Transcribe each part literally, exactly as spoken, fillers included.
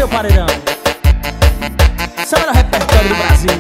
meu paredão. Esse é o melhor repertório do Brasil.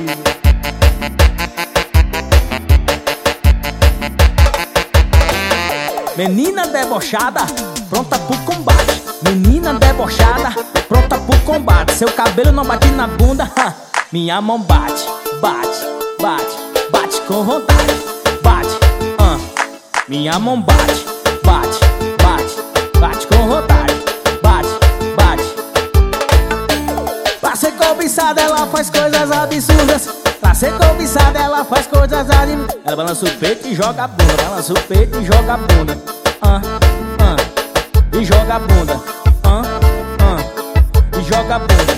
Menina debochada, pronta pro combate. Menina debochada, pronta pro combate. Seu cabelo não bate na bunda, ha. Minha mão bate, bate, bate, bate com vontade. Bate, ah. Minha mão bate, bate, bate, bate com vontade. Bate, bate. Pra ser cobiçada ela faz coisas absurdas. Pra ser cobiçada ela faz coisas animadas. Ela balança o peito e joga a bunda. Balança o peito e joga a bunda. Ah, ah. E joga a bunda. Ah, ah. E joga a bunda.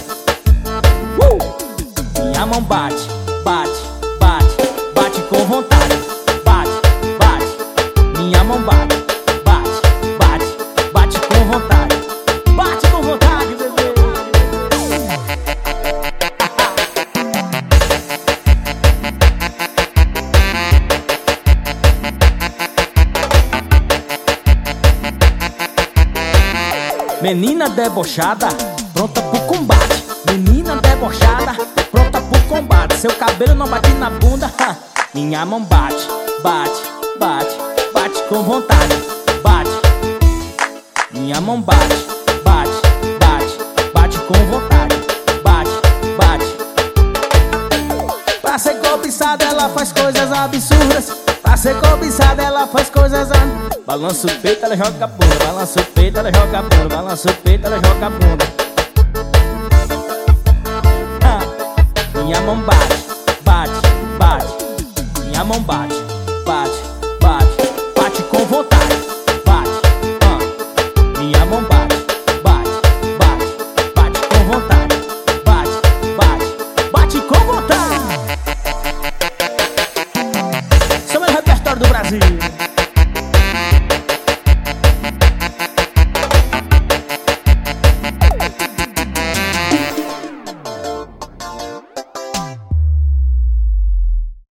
uh! Minha mão bate, bate, bate, bate com vontade. Bate, bate. Minha mão bate, bate, bate, bate com vontade. Bate com vontade, bebê. Menina debochada, pronta pro combate. Menina debochada, pronta pro combate. Seu cabelo não bate na bunda, ha. Minha mão bate, bate, bate, bate com vontade. Bate. Minha mão bate, bate, bate, bate com vontade. Bate, bate. Pra ser cobiçada ela faz coisas absurdas. Pra ser cobiçada ela faz coisas absurdas. Balança o peito, ela joga a bunda. Balança o peito, ela joga a bunda. Balança o peito, ela joga a bunda. ah. Minha mão bate, bate, bate. Minha mão bate, bate, bate, bate com vontade. Bate, ah. Minha mão bate, bate, bate, bate com vontade. Bate, bate, bate com vontade. Esse é o meu repertório do Brasil.